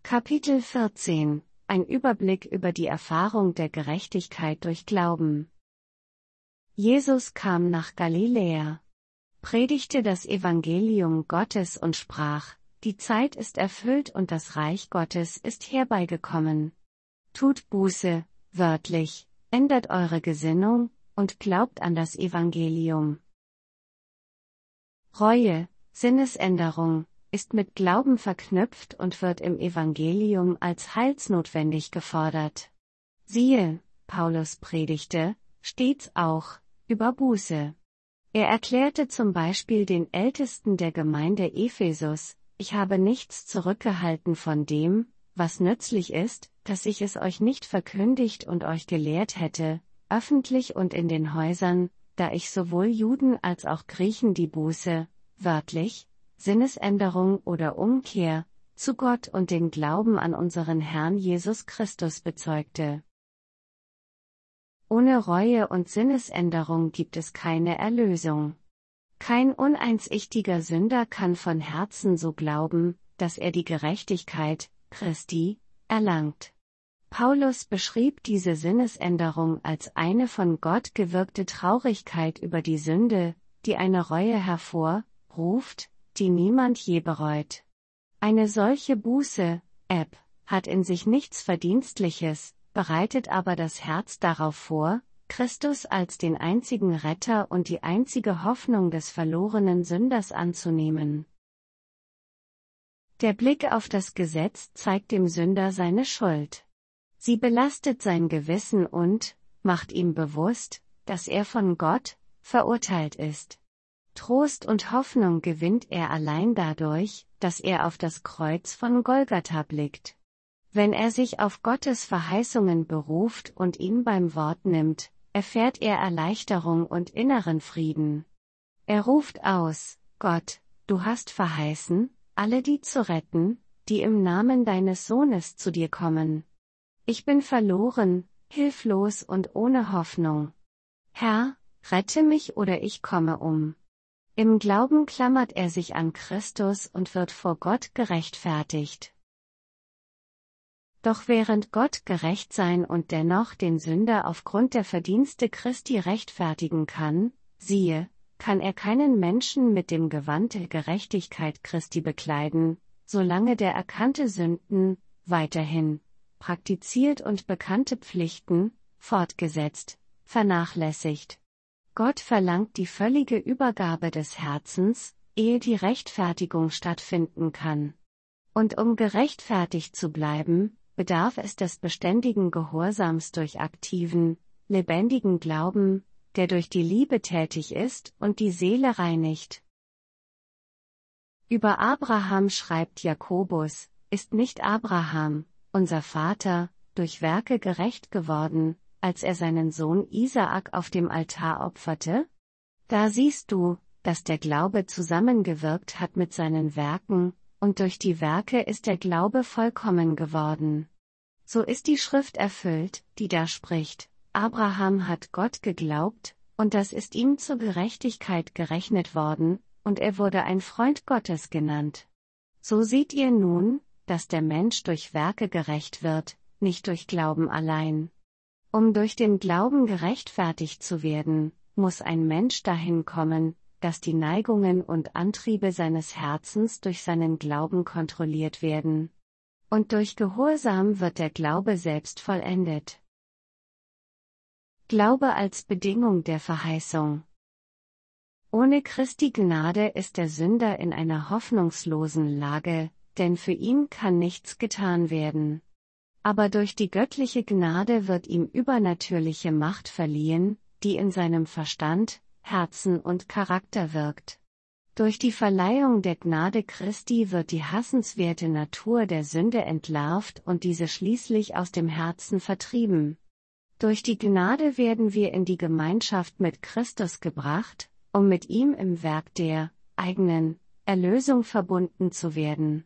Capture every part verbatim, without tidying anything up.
Kapitel vierzehn. Ein Überblick über die Erfahrung der Gerechtigkeit durch Glauben. Jesus kam nach Galiläa, predigte das Evangelium Gottes und sprach: Die Zeit ist erfüllt und das Reich Gottes ist herbeigekommen. Tut Buße, wörtlich, ändert eure Gesinnung und glaubt an das Evangelium. Reue, Sinnesänderung, ist mit Glauben verknüpft und wird im Evangelium als heilsnotwendig gefordert. Siehe, Paulus predigte, stets auch, über Buße. Er erklärte zum Beispiel den Ältesten der Gemeinde Ephesus: Ich habe nichts zurückgehalten von dem, was nützlich ist, dass ich es euch nicht verkündigt und euch gelehrt hätte, öffentlich und in den Häusern, da ich sowohl Juden als auch Griechen die Buße, wörtlich, Sinnesänderung oder Umkehr, zu Gott und den Glauben an unseren Herrn Jesus Christus bezeugte. Ohne Reue und Sinnesänderung gibt es keine Erlösung. Kein uneinsichtiger Sünder kann von Herzen so glauben, dass er die Gerechtigkeit Christi erlangt. Paulus beschrieb diese Sinnesänderung als eine von Gott gewirkte Traurigkeit über die Sünde, die eine Reue hervorruft, die niemand je bereut. Eine solche Buße, Eb, hat in sich nichts Verdienstliches, bereitet aber das Herz darauf vor, Christus als den einzigen Retter und die einzige Hoffnung des verlorenen Sünders anzunehmen. Der Blick auf das Gesetz zeigt dem Sünder seine Schuld. Sie belastet sein Gewissen und macht ihm bewusst, dass er von Gott verurteilt ist. Trost und Hoffnung gewinnt er allein dadurch, dass er auf das Kreuz von Golgatha blickt. Wenn er sich auf Gottes Verheißungen beruft und ihn beim Wort nimmt, erfährt er Erleichterung und inneren Frieden. Er ruft aus: Gott, du hast verheißen, alle die zu retten, die im Namen deines Sohnes zu dir kommen. Ich bin verloren, hilflos und ohne Hoffnung. Herr, rette mich oder ich komme um. Im Glauben klammert er sich an Christus und wird vor Gott gerechtfertigt. Doch während Gott gerecht sein und dennoch den Sünder aufgrund der Verdienste Christi rechtfertigen kann, siehe, kann er keinen Menschen mit dem Gewand der Gerechtigkeit Christi bekleiden, solange der erkannte Sünden, weiterhin, praktiziert und bekannte Pflichten, fortgesetzt, vernachlässigt. Gott verlangt die völlige Übergabe des Herzens, ehe die Rechtfertigung stattfinden kann. Und um gerechtfertigt zu bleiben, bedarf es des beständigen Gehorsams durch aktiven, lebendigen Glauben, der durch die Liebe tätig ist und die Seele reinigt. Über Abraham schreibt Jakobus: Ist nicht Abraham, unser Vater, durch Werke gerecht geworden, als er seinen Sohn Isaak auf dem Altar opferte? Da siehst du, dass der Glaube zusammengewirkt hat mit seinen Werken, und durch die Werke ist der Glaube vollkommen geworden. So ist die Schrift erfüllt, die da spricht: Abraham hat Gott geglaubt, und das ist ihm zur Gerechtigkeit gerechnet worden, und er wurde ein Freund Gottes genannt. So seht ihr nun, dass der Mensch durch Werke gerecht wird, nicht durch Glauben allein. Um durch den Glauben gerechtfertigt zu werden, muss ein Mensch dahin kommen, dass die Neigungen und Antriebe seines Herzens durch seinen Glauben kontrolliert werden. Und durch Gehorsam wird der Glaube selbst vollendet. Glaube als Bedingung der Verheißung. Ohne Christi Gnade ist der Sünder in einer hoffnungslosen Lage, denn für ihn kann nichts getan werden. Aber durch die göttliche Gnade wird ihm übernatürliche Macht verliehen, die in seinem Verstand, Herzen und Charakter wirkt. Durch die Verleihung der Gnade Christi wird die hassenswerte Natur der Sünde entlarvt und diese schließlich aus dem Herzen vertrieben. Durch die Gnade werden wir in die Gemeinschaft mit Christus gebracht, um mit ihm im Werk der eigenen Erlösung verbunden zu werden.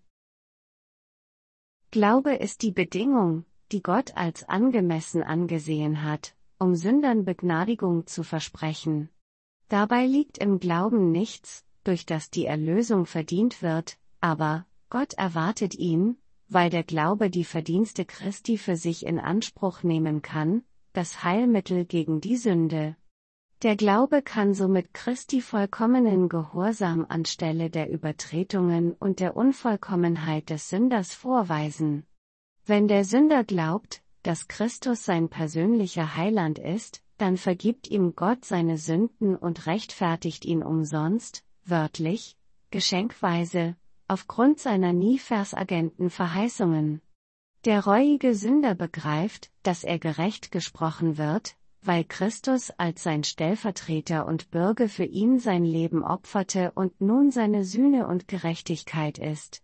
Glaube ist die Bedingung, die Gott als angemessen angesehen hat, um Sündern Begnadigung zu versprechen. Dabei liegt im Glauben nichts, durch das die Erlösung verdient wird, aber Gott erwartet ihn, weil der Glaube die Verdienste Christi für sich in Anspruch nehmen kann, das Heilmittel gegen die Sünde. Der Glaube kann somit Christi vollkommenen Gehorsam anstelle der Übertretungen und der Unvollkommenheit des Sünders vorweisen. Wenn der Sünder glaubt, dass Christus sein persönlicher Heiland ist, dann vergibt ihm Gott seine Sünden und rechtfertigt ihn umsonst, wörtlich, geschenkweise, aufgrund seiner nie versagenten Verheißungen. Der reuige Sünder begreift, dass er gerecht gesprochen wird, weil Christus als sein Stellvertreter und Bürger für ihn sein Leben opferte und nun seine Sühne und Gerechtigkeit ist.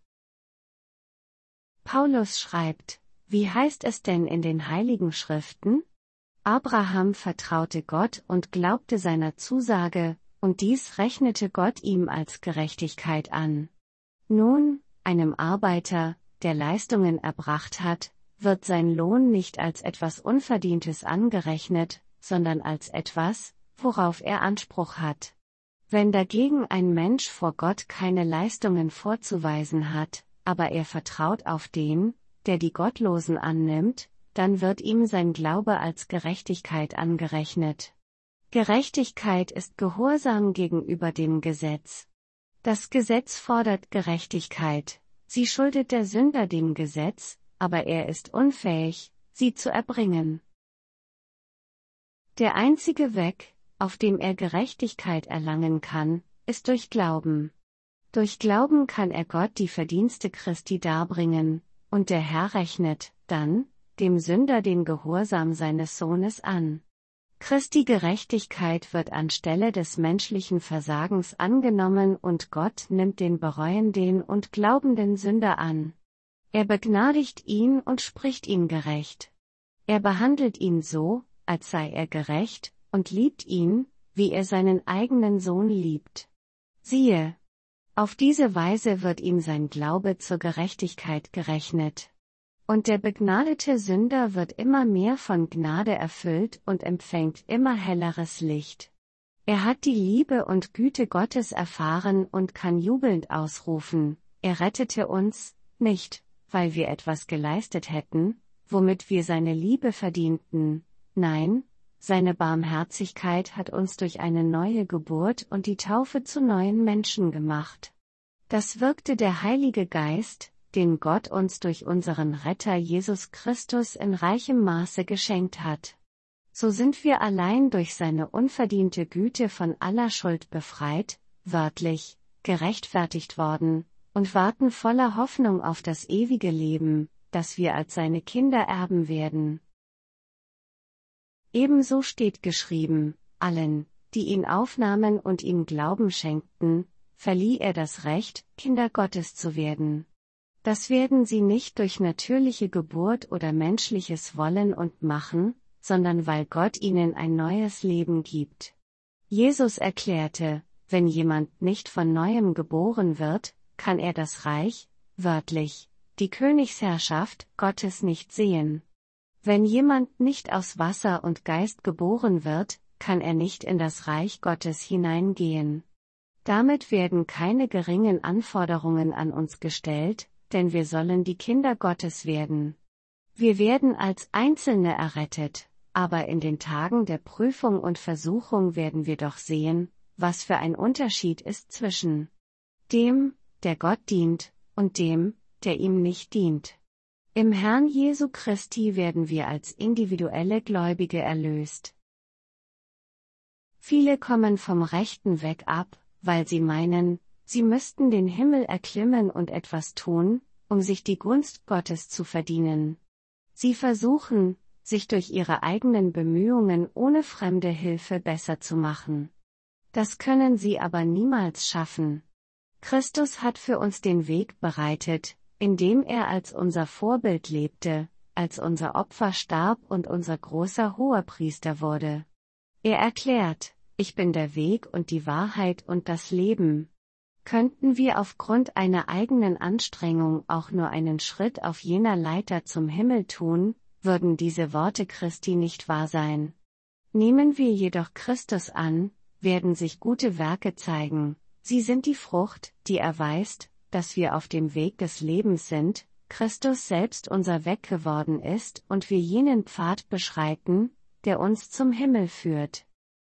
Paulus schreibt, wie heißt es denn in den Heiligen Schriften? Abraham vertraute Gott und glaubte seiner Zusage, und dies rechnete Gott ihm als Gerechtigkeit an. Nun, einem Arbeiter, der Leistungen erbracht hat, wird sein Lohn nicht als etwas Unverdientes angerechnet, sondern als etwas, worauf er Anspruch hat. Wenn dagegen ein Mensch vor Gott keine Leistungen vorzuweisen hat, aber er vertraut auf den, der die Gottlosen annimmt, dann wird ihm sein Glaube als Gerechtigkeit angerechnet. Gerechtigkeit ist Gehorsam gegenüber dem Gesetz. Das Gesetz fordert Gerechtigkeit, sie schuldet der Sünder dem Gesetz, aber er ist unfähig, sie zu erbringen. Der einzige Weg, auf dem er Gerechtigkeit erlangen kann, ist durch Glauben. Durch Glauben kann er Gott die Verdienste Christi darbringen, und der Herr rechnet, dann, dem Sünder den Gehorsam seines Sohnes an. Christi Gerechtigkeit wird anstelle des menschlichen Versagens angenommen und Gott nimmt den bereuenden und glaubenden Sünder an. Er begnadigt ihn und spricht ihn gerecht. Er behandelt ihn so, als sei er gerecht, und liebt ihn, wie er seinen eigenen Sohn liebt. Siehe! Auf diese Weise wird ihm sein Glaube zur Gerechtigkeit gerechnet. Und der begnadete Sünder wird immer mehr von Gnade erfüllt und empfängt immer helleres Licht. Er hat die Liebe und Güte Gottes erfahren und kann jubelnd ausrufen, er rettete uns, nicht, weil wir etwas geleistet hätten, womit wir seine Liebe verdienten, nein, seine Barmherzigkeit hat uns durch eine neue Geburt und die Taufe zu neuen Menschen gemacht. Das wirkte der Heilige Geist, den Gott uns durch unseren Retter Jesus Christus in reichem Maße geschenkt hat. So sind wir allein durch seine unverdiente Güte von aller Schuld befreit, wörtlich, gerechtfertigt worden, und warten voller Hoffnung auf das ewige Leben, das wir als seine Kinder erben werden. Ebenso steht geschrieben, allen, die ihn aufnahmen und ihm Glauben schenkten, verlieh er das Recht, Kinder Gottes zu werden. Das werden sie nicht durch natürliche Geburt oder menschliches Wollen und Machen, sondern weil Gott ihnen ein neues Leben gibt. Jesus erklärte, wenn jemand nicht von Neuem geboren wird, kann er das Reich, wörtlich, die Königsherrschaft Gottes nicht sehen. Wenn jemand nicht aus Wasser und Geist geboren wird, kann er nicht in das Reich Gottes hineingehen. Damit werden keine geringen Anforderungen an uns gestellt, denn wir sollen die Kinder Gottes werden. Wir werden als Einzelne errettet, aber in den Tagen der Prüfung und Versuchung werden wir doch sehen, was für ein Unterschied ist zwischen dem, der Gott dient, und dem, der ihm nicht dient. Im Herrn Jesu Christi werden wir als individuelle Gläubige erlöst. Viele kommen vom rechten Weg ab, weil sie meinen, sie müssten den Himmel erklimmen und etwas tun, um sich die Gunst Gottes zu verdienen. Sie versuchen, sich durch ihre eigenen Bemühungen ohne fremde Hilfe besser zu machen. Das können sie aber niemals schaffen. Christus hat für uns den Weg bereitet, indem er als unser Vorbild lebte, als unser Opfer starb und unser großer Hoherpriester wurde. Er erklärt, ich bin der Weg und die Wahrheit und das Leben. Könnten wir aufgrund einer eigenen Anstrengung auch nur einen Schritt auf jener Leiter zum Himmel tun, würden diese Worte Christi nicht wahr sein. Nehmen wir jedoch Christus an, werden sich gute Werke zeigen, sie sind die Frucht, die erweist, dass wir auf dem Weg des Lebens sind, Christus selbst unser Weg geworden ist und wir jenen Pfad beschreiten, der uns zum Himmel führt.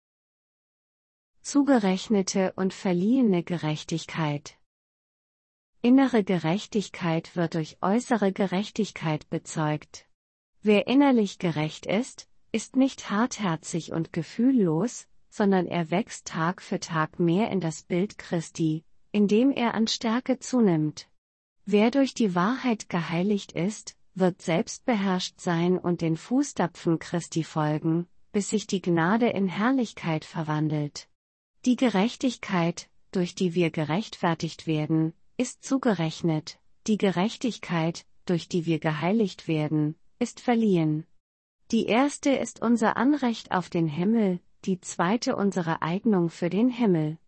Zugerechnete und verliehene Gerechtigkeit. Innere Gerechtigkeit wird durch äußere Gerechtigkeit bezeugt. Wer innerlich gerecht ist, ist nicht hartherzig und gefühllos, sondern er wächst Tag für Tag mehr in das Bild Christi, indem er an Stärke zunimmt. Wer durch die Wahrheit geheiligt ist, wird selbstbeherrscht sein und den Fußstapfen Christi folgen, bis sich die Gnade in Herrlichkeit verwandelt. Die Gerechtigkeit, durch die wir gerechtfertigt werden, ist zugerechnet, die Gerechtigkeit, durch die wir geheiligt werden, ist verliehen. Die erste ist unser Anrecht auf den Himmel, die zweite unsere Eignung für den Himmel.